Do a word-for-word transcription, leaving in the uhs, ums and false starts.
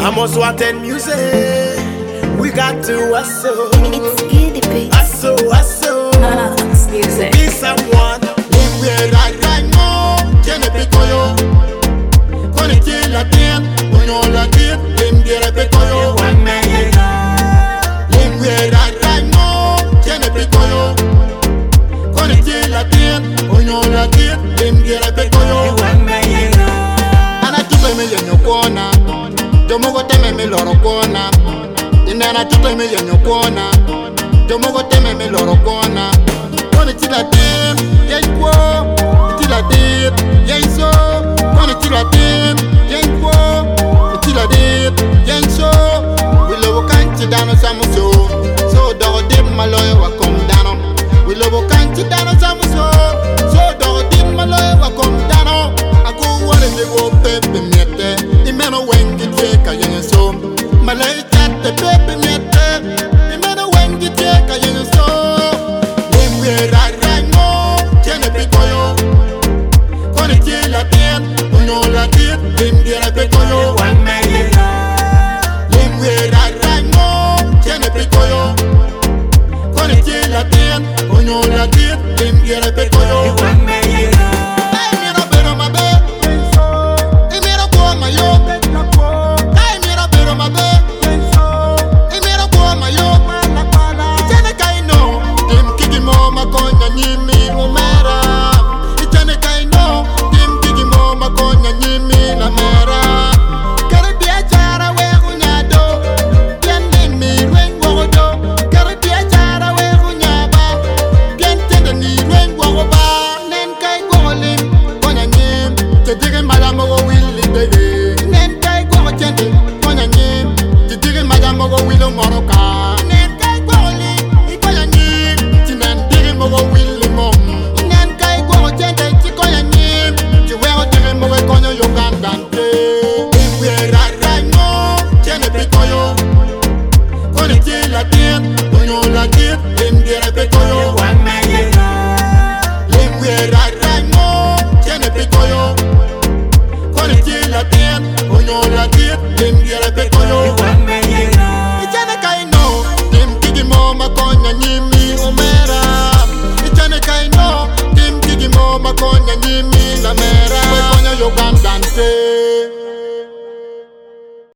I must attend music. We got to hustle. It's Giddy Beats. Hustle, hustle. Uh, it's music. Be someone. Live where I right now. Tiene picoyo. Con el chill la tien. Uno la tien. Lim diere picoyo. One man, Live where I right now. Tiene picoyo. Con el chill la tien. Uno la tien. Lim diere picoyo. one man. Ana tupe me yenyo kona. Jomo go teme me loro kona. Inana tupe me yenyo kona. Jomo go teme me loro kona. Kone tila tem, yay kwo. Tila dip, yay so. Kone tila tem, yay kwo. Tila dip, yay so. We love kanchi dano samuso. So dogo dip maloy wa kom dano. We love kanchi dano samuso. So dogo dip maloy wa kom dano. Ako wale me go pepe miete. Imeno wengi teka yenye so. Malaika